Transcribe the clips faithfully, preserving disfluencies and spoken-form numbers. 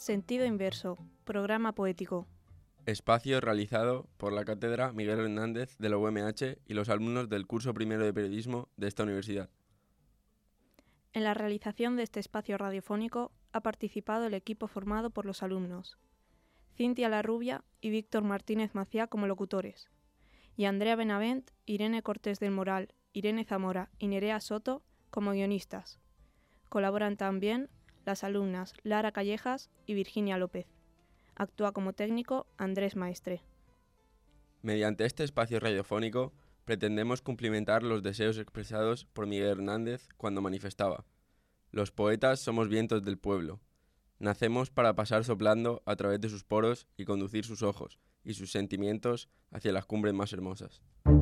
Sentido inverso, programa poético. Espacio realizado por la Cátedra Miguel Hernández de la U M H y los alumnos del curso primero de periodismo de esta universidad. En la realización de este espacio radiofónico ha participado el equipo formado por los alumnos Cintia Larrubia y Víctor Martínez Maciá como locutores, y Andrea Benavent, Irene Cortés del Moral, Irene Zamora y Nerea Soto como guionistas. Colaboran también las alumnas Lara Callejas y Virginia López. Actúa como técnico Andrés Maestre. Mediante este espacio radiofónico pretendemos cumplimentar los deseos expresados por Miguel Hernández cuando manifestaba: los poetas somos vientos del pueblo. Nacemos para pasar soplando a través de sus poros y conducir sus ojos y sus sentimientos hacia las cumbres más hermosas.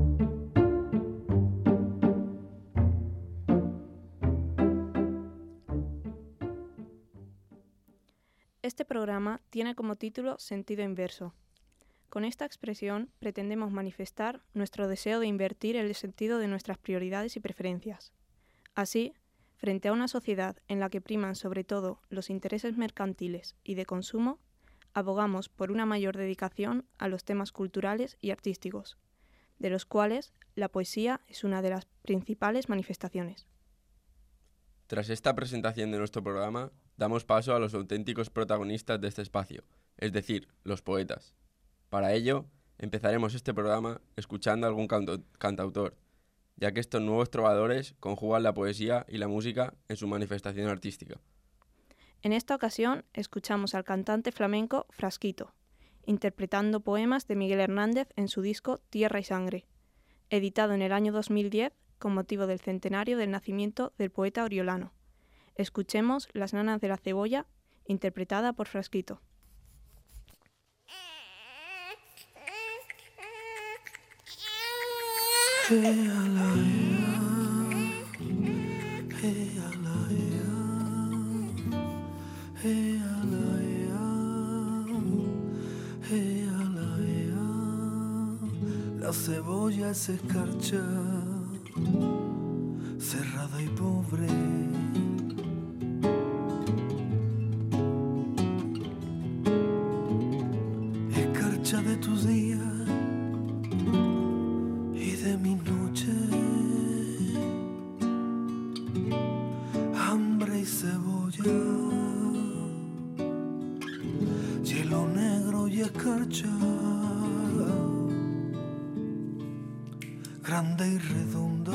Este programa tiene como título Sentido inverso. Con esta expresión pretendemos manifestar nuestro deseo de invertir el sentido de nuestras prioridades y preferencias. Así, frente a una sociedad en la que priman sobre todo los intereses mercantiles y de consumo, abogamos por una mayor dedicación a los temas culturales y artísticos, de los cuales la poesía es una de las principales manifestaciones. Tras esta presentación de nuestro programa, damos paso a los auténticos protagonistas de este espacio, es decir, los poetas. Para ello, empezaremos este programa escuchando a algún canto- cantautor, ya que estos nuevos trovadores conjugan la poesía y la música en su manifestación artística. En esta ocasión escuchamos al cantante flamenco Frasquito, interpretando poemas de Miguel Hernández en su disco Tierra y Sangre, editado en el año dos mil diez con motivo del centenario del nacimiento del poeta oriolano. Escuchemos Las nanas de la cebolla, interpretada por Frasquito. La cebolla es escarcha, cerrada y pobre. Escarcha de tus días y de mi noche. Hambre y cebolla, hielo negro y escarcha, grande y redonda.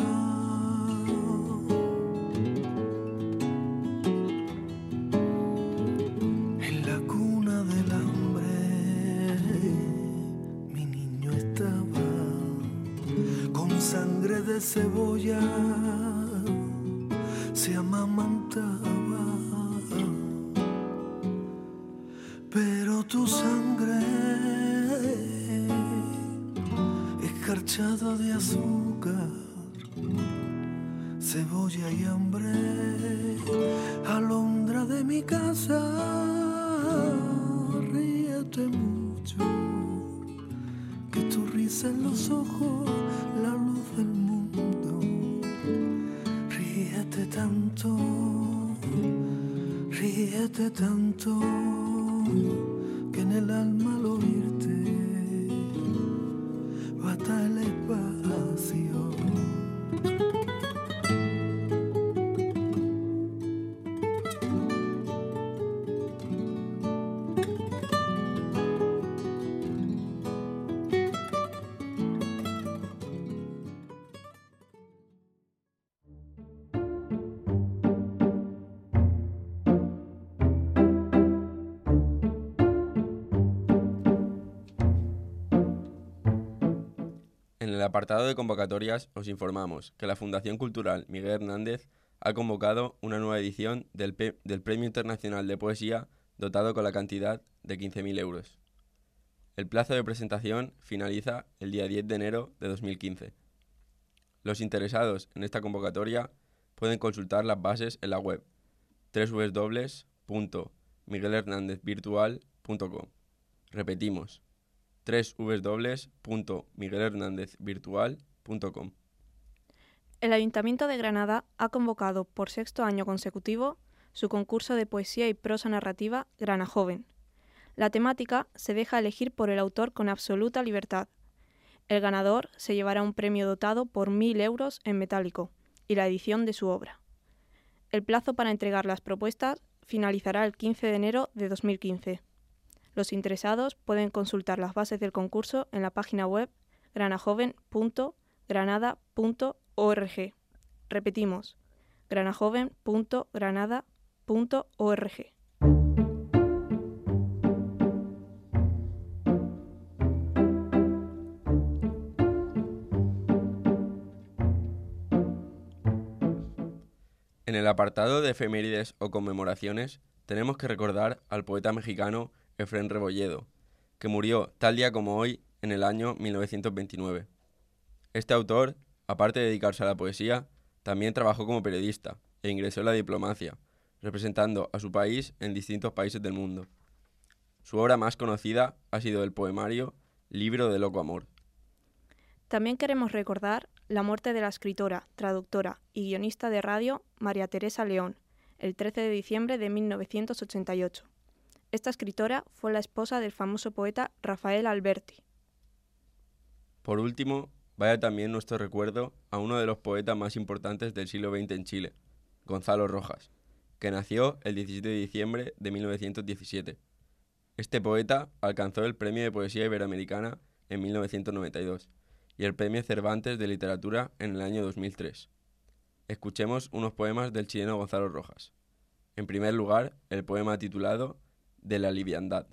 En la cuna del hambre mi niño estaba, con sangre de cebolla se amamantaba. Pero tu sangre, escarchada de azúcar, cebolla y hambre, alondra de mi casa, ríete mucho, que tu risa en los ojos, la luz del mundo. Ríete tanto, ríete tanto, que en el alma al oírte bata el espacio. En el apartado de convocatorias os informamos que la Fundación Cultural Miguel Hernández ha convocado una nueva edición del, P- del Premio Internacional de Poesía dotado con la cantidad de quince mil euros. El plazo de presentación finaliza el día diez de enero de dos mil quince. Los interesados en esta convocatoria pueden consultar las bases en la web doble u doble u doble u punto miguel hernández virtual punto com. Repetimos, doble u doble u doble u punto miguel hernández virtual punto com. El Ayuntamiento de Granada ha convocado por sexto año consecutivo su concurso de poesía y prosa narrativa Grana Joven. La temática se deja elegir por el autor con absoluta libertad. El ganador se llevará un premio dotado por mil euros en metálico y la edición de su obra. El plazo para entregar las propuestas finalizará el quince de enero de dos mil quince. Los interesados pueden consultar las bases del concurso en la página web granajoven punto granada punto org. Repetimos, granajoven punto granada punto org. En el apartado de efemérides o conmemoraciones tenemos que recordar al poeta mexicano Efrén Rebolledo, que murió tal día como hoy en el año mil novecientos veintinueve. Este autor, aparte de dedicarse a la poesía, también trabajó como periodista e ingresó en la diplomacia, representando a su país en distintos países del mundo. Su obra más conocida ha sido el poemario Libro de Loco Amor. También queremos recordar la muerte de la escritora, traductora y guionista de radio María Teresa León, el trece de diciembre de mil novecientos ochenta y ocho. Esta escritora fue la esposa del famoso poeta Rafael Alberti. Por último, vaya también nuestro recuerdo a uno de los poetas más importantes del siglo veinte en Chile, Gonzalo Rojas, que nació el diecisiete de diciembre de mil novecientos diecisiete. Este poeta alcanzó el Premio de Poesía Iberoamericana en mil novecientos noventa y dos y el Premio Cervantes de Literatura en el año dos mil tres. Escuchemos unos poemas del chileno Gonzalo Rojas. En primer lugar, el poema titulado De la liviandad.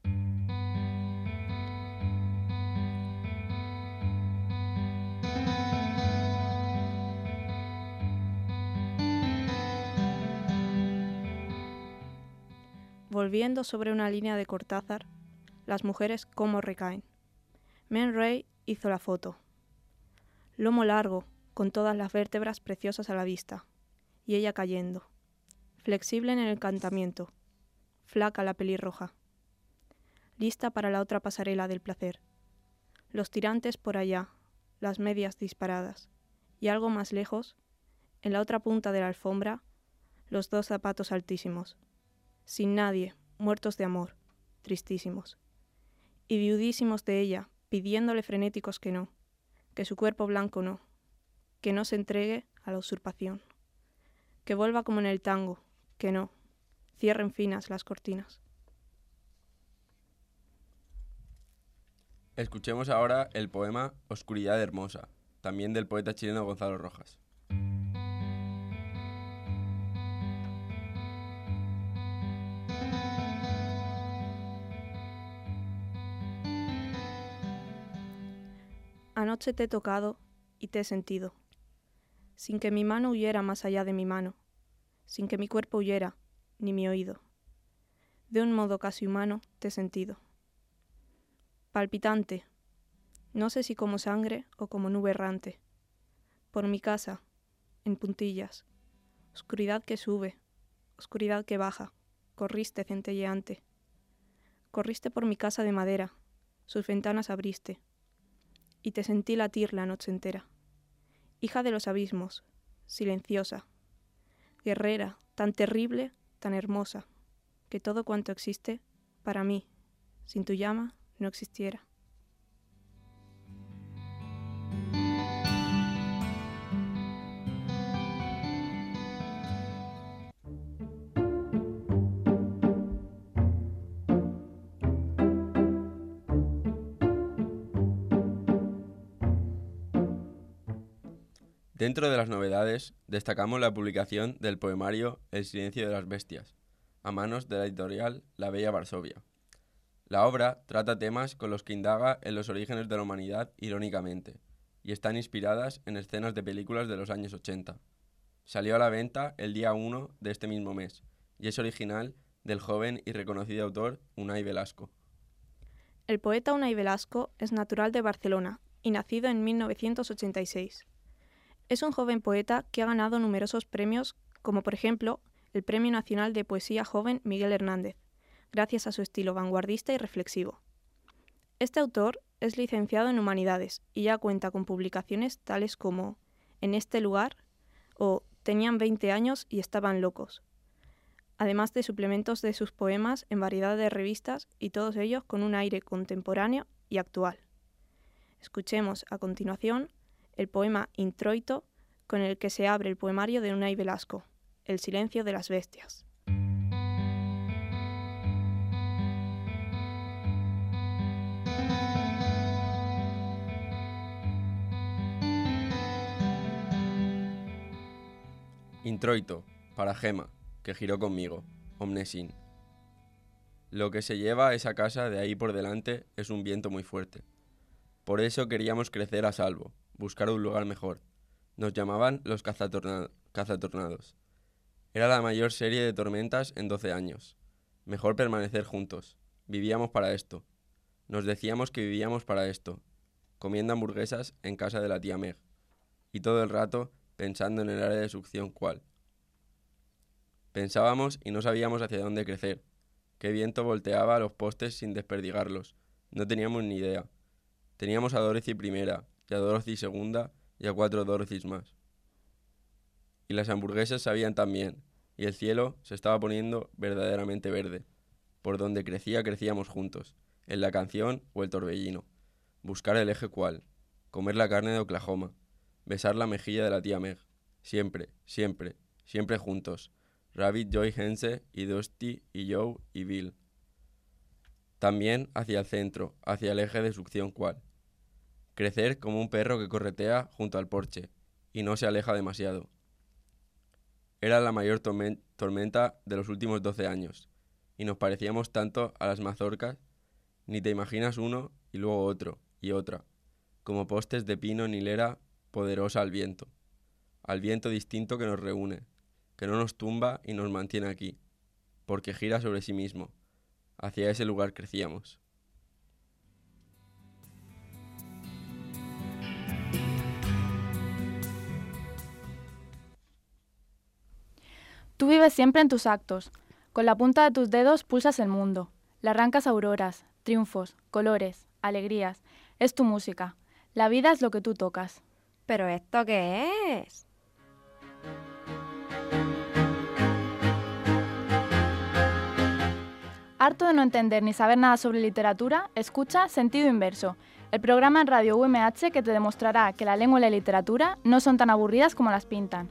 Volviendo sobre una línea de Cortázar, las mujeres cómo recaen. Men Ray hizo la foto. Lomo largo, con todas las vértebras preciosas a la vista, y ella cayendo. Flexible en el encantamiento, flaca la pelirroja. Lista para la otra pasarela del placer. Los tirantes por allá, las medias disparadas, y algo más lejos, en la otra punta de la alfombra, los dos zapatos altísimos. Sin nadie, muertos de amor, tristísimos. Y viudísimos de ella, pidiéndole frenéticos que no, que su cuerpo blanco no, que no se entregue a la usurpación, que vuelva como en el tango, que no, cierren finas las cortinas. Escuchemos ahora el poema Oscuridad hermosa, también del poeta chileno Gonzalo Rojas. Anoche te he tocado y te he sentido, sin que mi mano huyera más allá de mi mano, sin que mi cuerpo huyera, ni mi oído. De un modo casi humano te he sentido. Palpitante, no sé si como sangre o como nube errante. Por mi casa, en puntillas, oscuridad que sube, oscuridad que baja, corriste centelleante. Corriste por mi casa de madera, sus ventanas abriste, y te sentí latir la noche entera. Hija de los abismos, silenciosa, guerrera, tan terrible, tan hermosa, que todo cuanto existe, para mí, sin tu llama, no existiera. Dentro de las novedades, destacamos la publicación del poemario El silencio de las bestias, a manos de la editorial La Bella Varsovia. La obra trata temas con los que indaga en los orígenes de la humanidad irónicamente, y están inspiradas en escenas de películas de los años ochenta. Salió a la venta el día uno de este mismo mes, y es original del joven y reconocido autor Unai Velasco. El poeta Unai Velasco es natural de Barcelona y nacido en mil novecientos ochenta y seis. Es un joven poeta que ha ganado numerosos premios, como por ejemplo el Premio Nacional de Poesía Joven Miguel Hernández, gracias a su estilo vanguardista y reflexivo. Este autor es licenciado en Humanidades y ya cuenta con publicaciones tales como En este lugar o Tenían veinte años y estaban locos. además de suplementos de sus poemas en variedad de revistas y todos ellos con un aire contemporáneo y actual. Escuchemos a continuación el poema Introito, con el que se abre el poemario de Unai Velasco, El silencio de las bestias. Introito, para Gema, que giró conmigo, omnesin. Lo que se lleva a esa casa de ahí por delante es un viento muy fuerte. Por eso queríamos crecer a salvo, buscar un lugar mejor. Nos llamaban los cazatorna- cazatornados. Era la mayor serie de tormentas en doce años. Mejor permanecer juntos. Vivíamos para esto. Nos decíamos que vivíamos para esto, comiendo hamburguesas en casa de la tía Meg. Y todo el rato pensando en el área de succión cuál. Pensábamos y no sabíamos hacia dónde crecer. Qué viento volteaba a los postes sin desperdigarlos. No teníamos ni idea. Teníamos a Dorothy primera, y a Dorothy segunda, y a cuatro Dorothys más. Y las hamburguesas sabían también, y el cielo se estaba poniendo verdaderamente verde. Por donde crecía, crecíamos juntos, en la canción o el torbellino. Buscar el eje cuál, comer la carne de Oklahoma, besar la mejilla de la tía Meg. Siempre, siempre, siempre juntos. Rabbit, Joy, Hense, y Dusty, y Joe, y Bill. También hacia el centro, hacia el eje de succión cuál. Crecer como un perro que corretea junto al porche, y no se aleja demasiado. Era la mayor tormen- tormenta de los últimos doce años, y nos parecíamos tanto a las mazorcas, ni te imaginas uno, y luego otro, y otra, como postes de pino en hilera poderosa al viento, al viento distinto que nos reúne, que no nos tumba y nos mantiene aquí, porque gira sobre sí mismo. Hacia ese lugar crecíamos. Tú vives siempre en tus actos. Con la punta de tus dedos pulsas el mundo. Le arrancas auroras, triunfos, colores, alegrías. Es tu música. La vida es lo que tú tocas. ¿Pero esto qué es? Harto de no entender ni saber nada sobre literatura, escucha Sentido Inverso, el programa en Radio U M H que te demostrará que la lengua y la literatura no son tan aburridas como las pintan.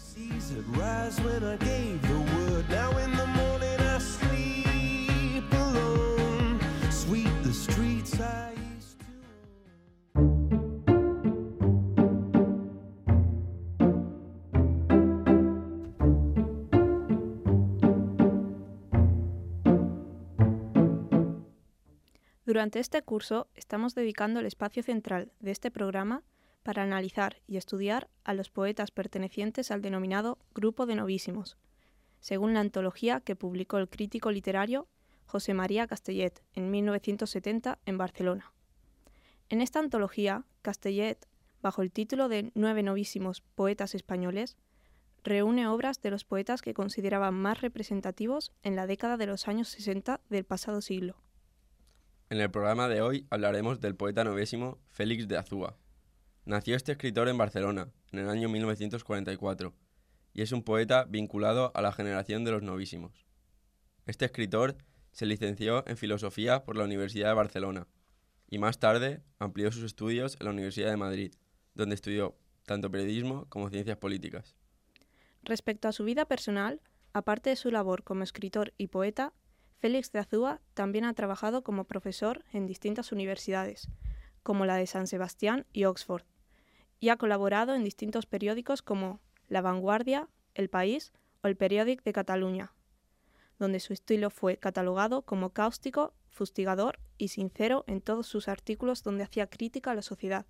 Durante este curso estamos dedicando el espacio central de este programa para analizar y estudiar a los poetas pertenecientes al denominado Grupo de Novísimos, según la antología que publicó el crítico literario José María Castellet en mil novecientos setenta en Barcelona. En esta antología, Castellet, bajo el título de Nueve novísimos poetas españoles, reúne obras de los poetas que consideraba más representativos en la década de los años sesenta del pasado siglo. En el programa de hoy hablaremos del poeta novésimo Félix de Azúa. Nació este escritor en Barcelona, en el año mil novecientos cuarenta y cuatro, y es un poeta vinculado a la generación de los novísimos. Este escritor se licenció en Filosofía por la Universidad de Barcelona, y más tarde amplió sus estudios en la Universidad de Madrid, donde estudió tanto periodismo como ciencias políticas. Respecto a su vida personal, aparte de su labor como escritor y poeta, Félix de Azúa también ha trabajado como profesor en distintas universidades, como la de San Sebastián y Oxford, y ha colaborado en distintos periódicos como La Vanguardia, El País o El Periòdic de Cataluña, donde su estilo fue catalogado como cáustico, fustigador y sincero en todos sus artículos donde hacía crítica a la sociedad.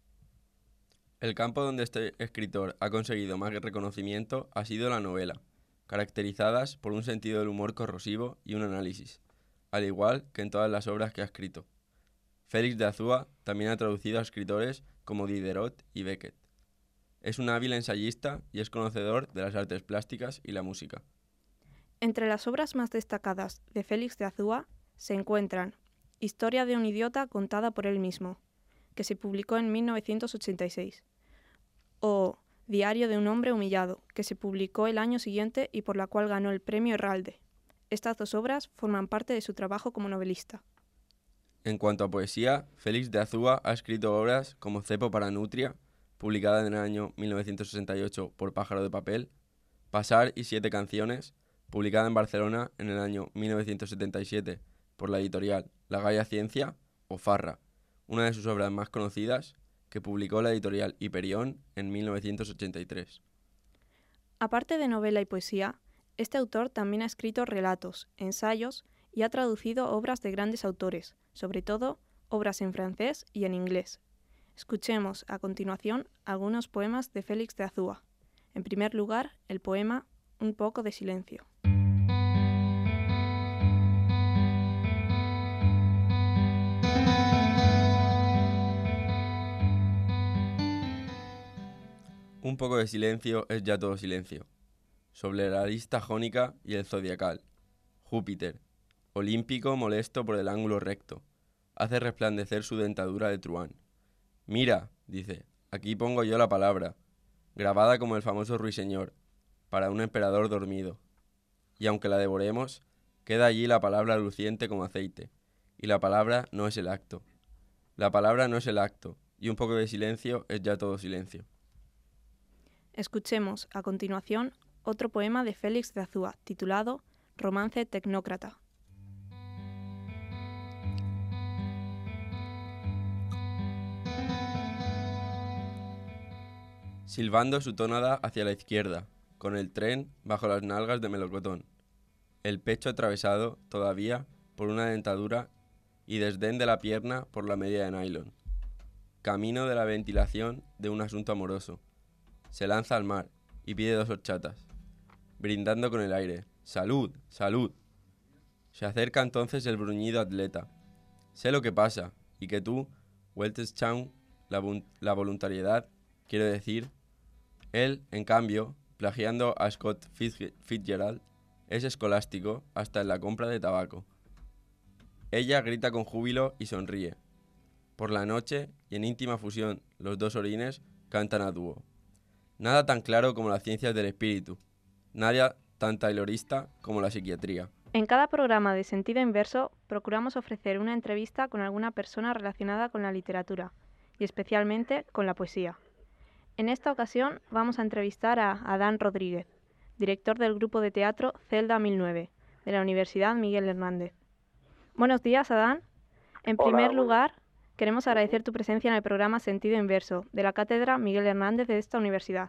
El campo donde este escritor ha conseguido más reconocimiento ha sido la novela, caracterizadas por un sentido del humor corrosivo y un análisis, al igual que en todas las obras que ha escrito. Félix de Azúa también ha traducido a escritores como Diderot y Beckett. Es un hábil ensayista y es conocedor de las artes plásticas y la música. Entre las obras más destacadas de Félix de Azúa se encuentran Historia de un idiota contada por él mismo, que se publicó en mil novecientos ochenta y seis, o Diario de un hombre humillado, que se publicó el año siguiente y por la cual ganó el premio Herralde. Estas dos obras forman parte de su trabajo como novelista. En cuanto a poesía, Félix de Azúa ha escrito obras como Cepo para Nutria, publicada en el año mil novecientos sesenta y ocho por Pájaro de Papel, Pasar y siete canciones, publicada en Barcelona en el año mil novecientos setenta y siete por la editorial La Gaia Ciencia, o Farra, una de sus obras más conocidas, que publicó la editorial Hiperión en mil novecientos ochenta y tres. Aparte de novela y poesía, este autor también ha escrito relatos, ensayos y ha traducido obras de grandes autores, sobre todo obras en francés y en inglés. Escuchemos a continuación algunos poemas de Félix de Azúa. En primer lugar, el poema Un poco de silencio. Un poco de silencio es ya todo silencio. Sobre la lista jónica y el zodiacal. Júpiter, olímpico molesto por el ángulo recto, hace resplandecer su dentadura de truán. Mira, dice, aquí pongo yo la palabra, grabada como el famoso ruiseñor, para un emperador dormido. Y aunque la devoremos, queda allí la palabra luciente como aceite, y la palabra no es el acto. La palabra no es el acto, y un poco de silencio es ya todo silencio. Escuchemos, a continuación, otro poema de Félix de Azúa, titulado Romance tecnócrata. Silbando su tónada hacia la izquierda, con el tren bajo las nalgas de melocotón, el pecho atravesado, todavía, por una dentadura y desdén de la pierna por la media de nylon. Camino de la ventilación de un asunto amoroso. Se lanza al mar y pide dos horchatas, brindando con el aire. ¡Salud! ¡Salud! Se acerca entonces el bruñido atleta. Sé lo que pasa, y que tú, Weltanschauung, la, la voluntariedad, quiero decir. Él, en cambio, plagiando a Scott Fitzgerald, es escolástico hasta en la compra de tabaco. Ella grita con júbilo y sonríe. Por la noche, y en íntima fusión, los dos orines cantan a dúo. Nada tan claro como las ciencias del espíritu, nada tan taylorista como la psiquiatría. En cada programa de Sentido Inverso procuramos ofrecer una entrevista con alguna persona relacionada con la literatura, y especialmente con la poesía. En esta ocasión vamos a entrevistar a Adán Rodríguez, director del grupo de teatro Celda mil nueve, de la Universidad Miguel Hernández. Buenos días, Adán. En Hola, primer bueno. lugar, queremos agradecer tu presencia en el programa Sentido Inverso, de la Cátedra Miguel Hernández de esta universidad.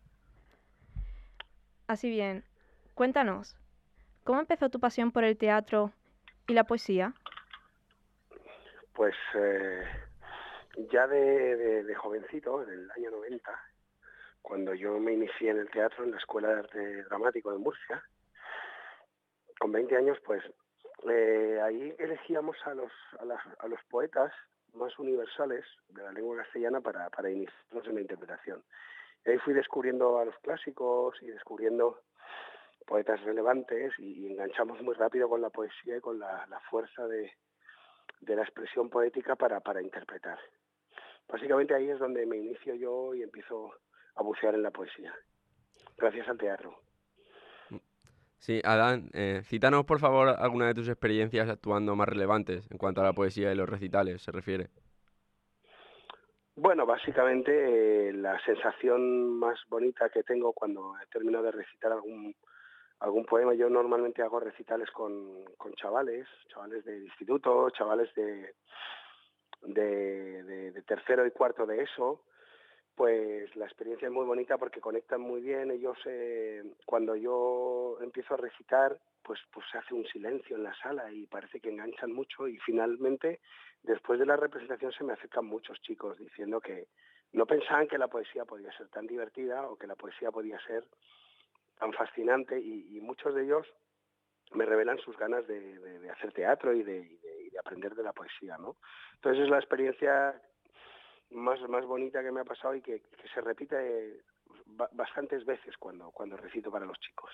Así bien, cuéntanos, ¿cómo empezó tu pasión por el teatro y la poesía? Pues eh, ya de, de, de jovencito, en el año noventa, cuando yo me inicié en el teatro en la Escuela de Arte Dramático de Murcia, con veinte años, pues eh, ahí elegíamos a los, a, las, a los poetas más universales de la lengua castellana para, para iniciarnos en la interpretación. Y ahí fui descubriendo a los clásicos y descubriendo poetas relevantes y, y enganchamos muy rápido con la poesía y con la, la fuerza de, de la expresión poética para, para interpretar. Básicamente ahí es donde me inicio yo y empiezo a bucear en la poesía, gracias al teatro. Sí, Adán, eh, cítanos por favor alguna de tus experiencias actuando más relevantes en cuanto a la poesía y los recitales se refiere. Bueno, básicamente eh, la sensación más bonita que tengo cuando he terminado de recitar algún algún poema, yo normalmente hago recitales con, con chavales, chavales de instituto, chavales de, de, de, de tercero y cuarto de eso. Pues la experiencia es muy bonita porque conectan muy bien. Ellos, eh, cuando yo empiezo a recitar, pues, pues se hace un silencio en la sala y parece que enganchan mucho. Y finalmente, después de la representación, se me acercan muchos chicos diciendo que no pensaban que la poesía podía ser tan divertida o que la poesía podía ser tan fascinante. Y, y muchos de ellos me revelan sus ganas de, de, de hacer teatro y de, y de, y de aprender de la poesía, ¿no? Entonces es la experiencia más, más bonita que me ha pasado y que, que se repite bastantes veces cuando, cuando recito para los chicos.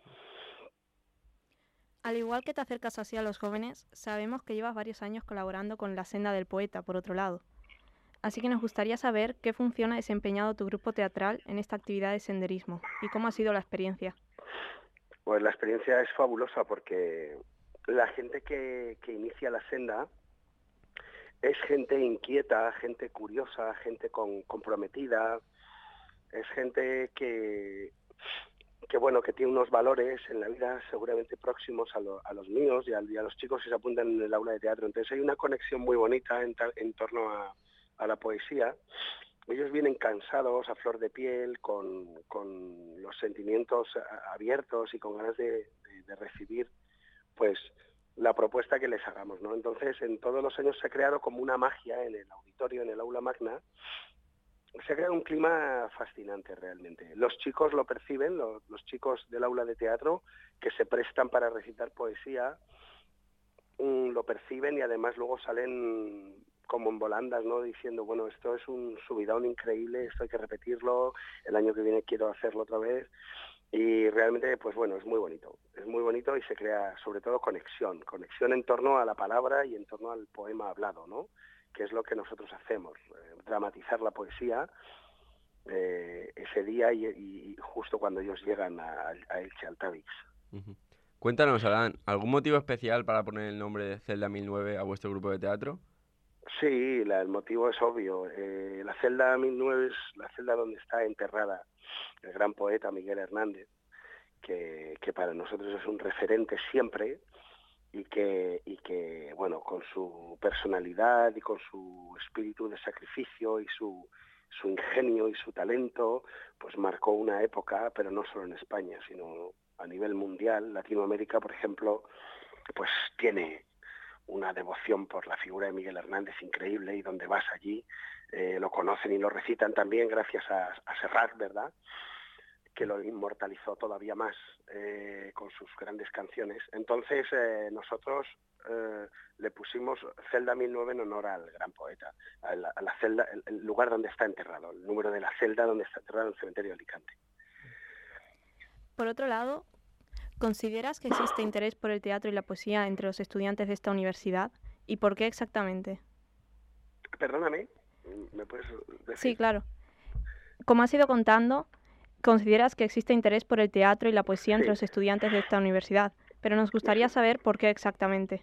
Al igual que te acercas así a los jóvenes, sabemos que llevas varios años colaborando con La Senda del Poeta, por otro lado. Así que nos gustaría saber qué función ha desempeñado tu grupo teatral en esta actividad de senderismo y cómo ha sido la experiencia. Pues la experiencia es fabulosa porque la gente que, que inicia la senda es gente inquieta, gente curiosa, gente con, comprometida, es gente que, que bueno, que tiene unos valores en la vida seguramente próximos a, lo, a los míos y a, y a los chicos que se apuntan en el aula de teatro. Entonces hay una conexión muy bonita en, en torno a, a la poesía. Ellos vienen cansados, a flor de piel, con, con los sentimientos abiertos y con ganas de, de, de recibir pues la propuesta que les hagamos, ¿no? Entonces, en todos los años se ha creado como una magia en el auditorio, en el aula magna. Se ha creado un clima fascinante realmente. Los chicos lo perciben, los, los chicos del aula de teatro que se prestan para recitar poesía, um, lo perciben y además luego salen como en volandas, ¿no? Diciendo, bueno, esto es un subidón increíble, esto hay que repetirlo, el año que viene quiero hacerlo otra vez. Y realmente, pues bueno, es muy bonito, es muy bonito y se crea sobre todo conexión, conexión en torno a la palabra y en torno al poema hablado, ¿no? Que es lo que nosotros hacemos, eh, dramatizar la poesía eh, ese día y, y justo cuando ellos llegan a, a Elche, al Tavix. Uh-huh. Cuéntanos, Adán, ¿algún motivo especial para poner el nombre de Celda mil nueve a vuestro grupo de teatro? Sí, la, el motivo es obvio. Eh, la Celda mil nueve es la celda donde está enterrada el gran poeta Miguel Hernández, que, que para nosotros es un referente siempre y que, y que, bueno, con su personalidad y con su espíritu de sacrificio y su, su ingenio y su talento, pues marcó una época, pero no solo en España, sino a nivel mundial. Latinoamérica, por ejemplo, pues tiene una devoción por la figura de Miguel Hernández increíble y donde vas allí eh, lo conocen y lo recitan también gracias a, a Serrat, ¿verdad?, que lo inmortalizó todavía más eh, con sus grandes canciones. Entonces eh, nosotros eh, le pusimos Celda mil nueve en honor al gran poeta, a la, a la celda, el, el lugar donde está enterrado, el número de la celda donde está enterrado en el cementerio de Alicante. Por otro lado, ¿consideras que existe interés por el teatro y la poesía entre los estudiantes de esta universidad? ¿Y por qué exactamente? Perdóname, ¿me puedes decir? Sí, claro. Como has ido contando, consideras que existe interés por el teatro y la poesía entre Sí. los estudiantes de esta universidad, pero nos gustaría saber por qué exactamente.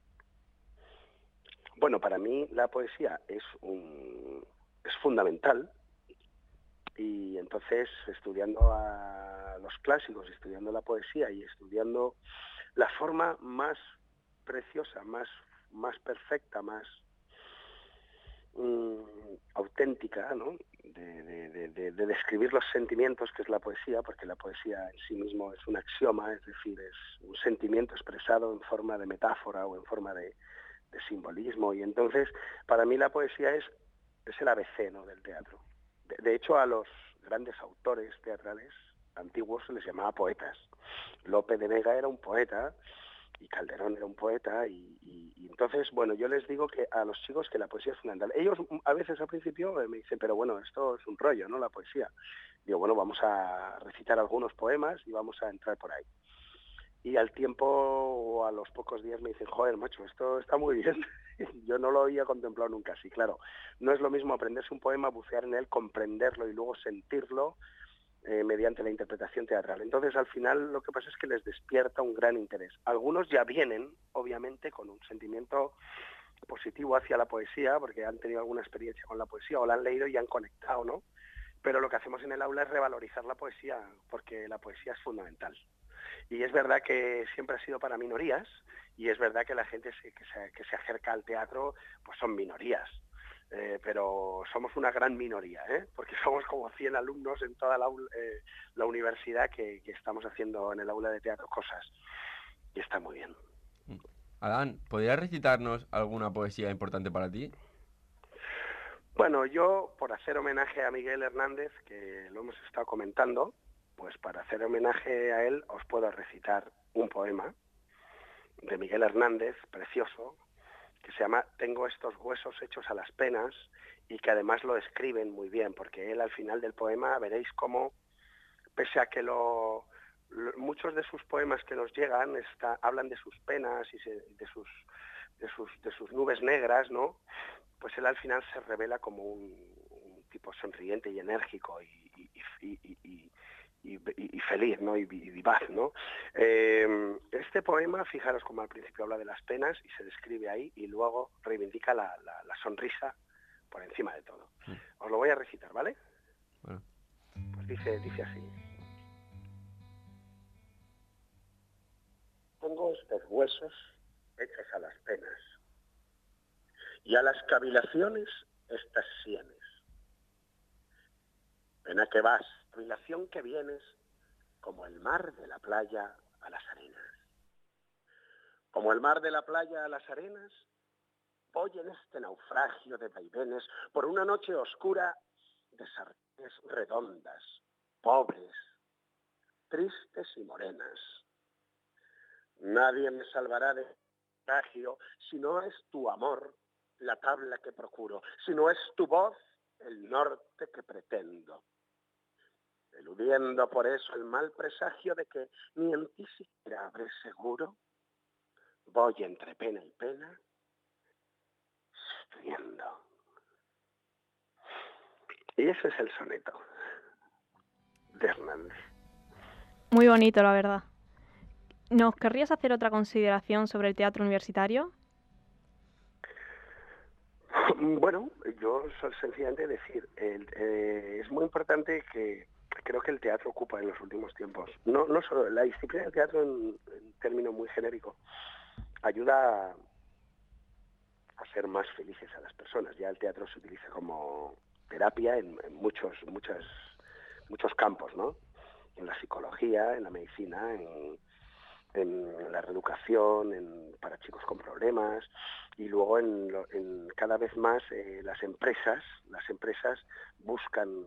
Bueno, para mí la poesía es un es fundamental y entonces estudiando a los clásicos, estudiando la poesía y estudiando la forma más preciosa, más, más perfecta, más um, auténtica, ¿no?, de, de, de, de describir los sentimientos, que es la poesía, porque la poesía en sí mismo es un axioma, es decir, es un sentimiento expresado en forma de metáfora o en forma de, de simbolismo, y entonces para mí la poesía es, es el A B C, ¿no?, del teatro. De, de hecho, a los grandes autores teatrales antiguos se les llamaba poetas. Lope de Vega era un poeta y Calderón era un poeta y, y, y entonces, bueno, yo les digo que a los chicos que la poesía es fundamental. Ellos a veces al principio me dicen, pero bueno, esto es un rollo, ¿no?, la poesía. Digo, bueno, vamos a recitar algunos poemas y vamos a entrar por ahí. Y al tiempo o a los pocos días me dicen, joder, macho, esto está muy bien. Yo no lo había contemplado nunca así, claro. No es lo mismo aprenderse un poema, bucear en él, comprenderlo y luego sentirlo eh, mediante la interpretación teatral. Entonces, al final, lo que pasa es que les despierta un gran interés. Algunos ya vienen, obviamente, con un sentimiento positivo hacia la poesía, porque han tenido alguna experiencia con la poesía o la han leído y han conectado, ¿no? Pero lo que hacemos en el aula es revalorizar la poesía, porque la poesía es fundamental. Y es verdad que siempre ha sido para minorías, y es verdad que la gente se, que, se, que se acerca al teatro pues son minorías, eh, pero somos una gran minoría, ¿eh? Porque somos como cien alumnos en toda la, eh, la universidad que, que estamos haciendo en el aula de teatro cosas, y está muy bien. Adán, ¿podrías recitarnos alguna poesía importante para ti? Bueno, yo, por hacer homenaje a Miguel Hernández, que lo hemos estado comentando, pues para hacer homenaje a él os puedo recitar un poema de Miguel Hernández, precioso, que se llama Tengo estos huesos hechos a las penas, y que además lo describen muy bien, porque él al final del poema veréis cómo, pese a que lo, muchos de sus poemas que nos llegan está, hablan de sus penas y se, de, sus, de, sus, de sus nubes negras, ¿no? Pues él al final se revela como un, un tipo sonriente y enérgico y, y, y, y, y, y, y feliz, ¿no? Y, y vivaz, ¿no? Eh, este poema, fijaros como al principio habla de las penas y se describe ahí, y luego reivindica la, la, la sonrisa por encima de todo. Sí. Os lo voy a recitar, ¿vale? Bueno. Pues dice, dice así. Tengo estos huesos hechos a las penas, y a las cavilaciones estas sienes. Pena que vas, cavilación que vienes, como el mar de la playa a las arenas. Como el mar de la playa a las arenas, voy en este naufragio de vaivenes por una noche oscura de sartenes redondas, pobres, tristes y morenas. Nadie me salvará de naufragio si no es tu amor la tabla que procuro, si no es tu voz el norte que pretendo. Eludiendo por eso el mal presagio de que ni en ti siquiera habré seguro, voy entre pena y pena, sufriendo. Y ese es el soneto de Hernández. Muy bonito, la verdad. ¿Nos querrías hacer otra consideración sobre el teatro universitario? Bueno, yo sencillamente decir, el, eh, es muy importante que creo que el teatro ocupa en los últimos tiempos, no, no solo la disciplina del teatro en, en término muy genérico, ayuda a, a ser más felices a las personas. Ya el teatro se utiliza como terapia en, en muchos, muchas, muchos campos, ¿no? En la psicología, en la medicina, en, en la reeducación, en, para chicos con problemas, y luego en, en cada vez más eh, las empresas, las empresas buscan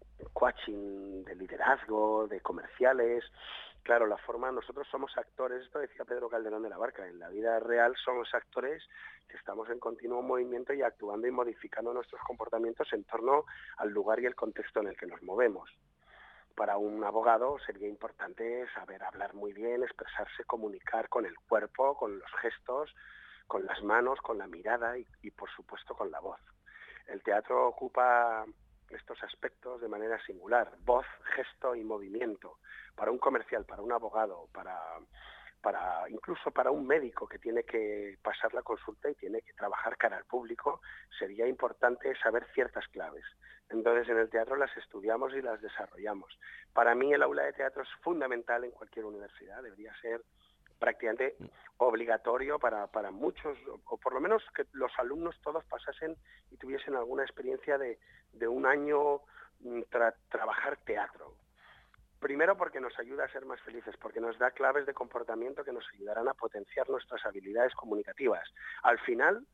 coaching de liderazgo, de comerciales. Claro, la forma, nosotros somos actores, esto decía Pedro Calderón de la Barca, en la vida real somos actores que estamos en continuo movimiento y actuando y modificando nuestros comportamientos en torno al lugar y el contexto en el que nos movemos. Para un abogado sería importante saber hablar muy bien, expresarse, comunicar con el cuerpo, con los gestos, con las manos, con la mirada y, y por supuesto con la voz. El teatro ocupa estos aspectos de manera singular: voz, gesto y movimiento. Para un comercial, para un abogado, para, para incluso para un médico que tiene que pasar la consulta y tiene que trabajar cara al público, sería importante saber ciertas claves. Entonces en el teatro las estudiamos y las desarrollamos. Para mí el aula de teatro es fundamental en cualquier universidad, debería ser prácticamente obligatorio para, para muchos, o por lo menos que los alumnos todos pasasen y tuviesen alguna experiencia de, de un año tra, trabajar teatro. Primero porque nos ayuda a ser más felices, porque nos da claves de comportamiento que nos ayudarán a potenciar nuestras habilidades comunicativas. Al final,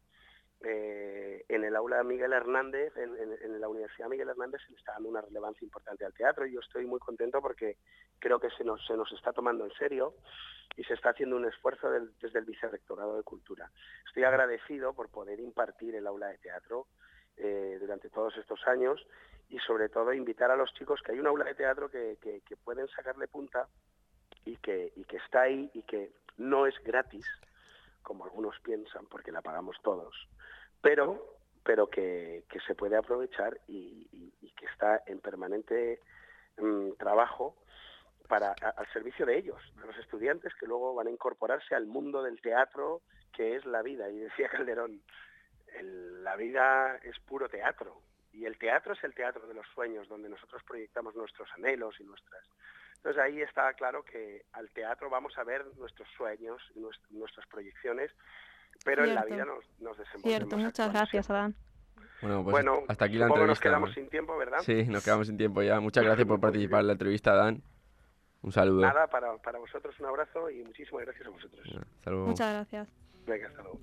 eh, en el aula Miguel Hernández, en, en, en la Universidad Miguel Hernández se le está dando una relevancia importante al teatro, y yo estoy muy contento porque creo que se nos, se nos está tomando en serio y se está haciendo un esfuerzo del, desde el Vicerrectorado de Cultura. Estoy agradecido por poder impartir el aula de teatro eh, durante todos estos años, y sobre todo invitar a los chicos que hay un aula de teatro que, que, que pueden sacarle punta y que, y que está ahí y que no es gratis, como algunos piensan, porque la pagamos todos, pero, pero que, que se puede aprovechar y, y, y que está en permanente um, trabajo para, a, al servicio de ellos, de los estudiantes que luego van a incorporarse al mundo del teatro, que es la vida. Y decía Calderón, el, la vida es puro teatro. Y el teatro es el teatro de los sueños, donde nosotros proyectamos nuestros anhelos y nuestras... Entonces ahí está claro que al teatro vamos a ver nuestros sueños y nuestras, nuestras proyecciones, pero Cierto. En la vida nos, nos desenvolvemos. Cierto, muchas gracias, siempre. Adán. Bueno, pues bueno, hasta aquí la entrevista. Nos quedamos ¿no? sin tiempo, ¿verdad? Sí, nos quedamos sin tiempo ya. Muchas gracias por participar en la entrevista, Adán. Un saludo. Nada, para, para vosotros un abrazo y muchísimas gracias a vosotros. Hasta luego. Muchas gracias. Venga, hasta luego.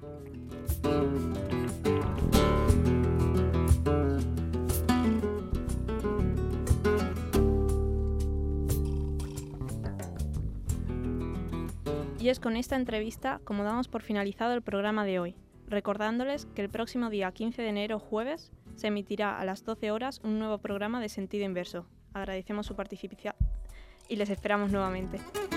Y es con esta entrevista como damos por finalizado el programa de hoy, recordándoles que el próximo día quince de enero, jueves, se emitirá a las doce horas un nuevo programa de Sentido Inverso. Agradecemos su participación y les esperamos nuevamente.